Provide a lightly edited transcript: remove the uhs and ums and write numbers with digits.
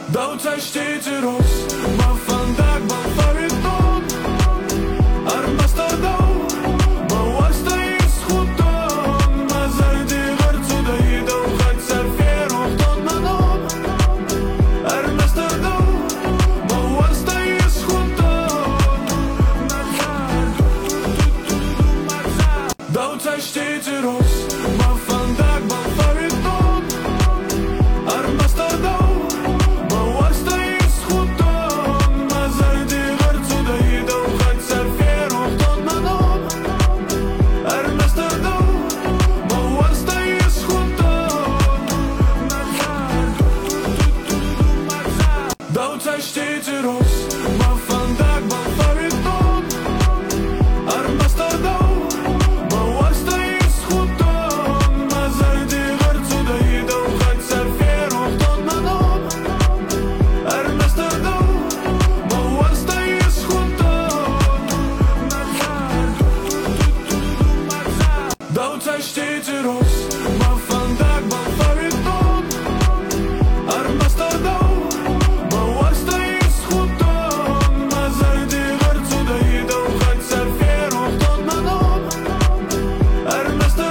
Dau ți aștege ros, ma fandag, ma fariton Armasterdam, ma wasta ischuton Ma zardi gărțu da ida u għad sarfier uħton ma nom Armasterdam, ma wasta ischuton Dau ți aștege ros, ma fandag, ma fariton Armasterdam Dau ți aștege ros, ma fandag, ma fariton Armasterdam, ma wasta ischuton Ma zardi gărțu da ida u għad sarfier uħton ma nom Armasterdam, ma wasta ischuton Dau ți aștege ros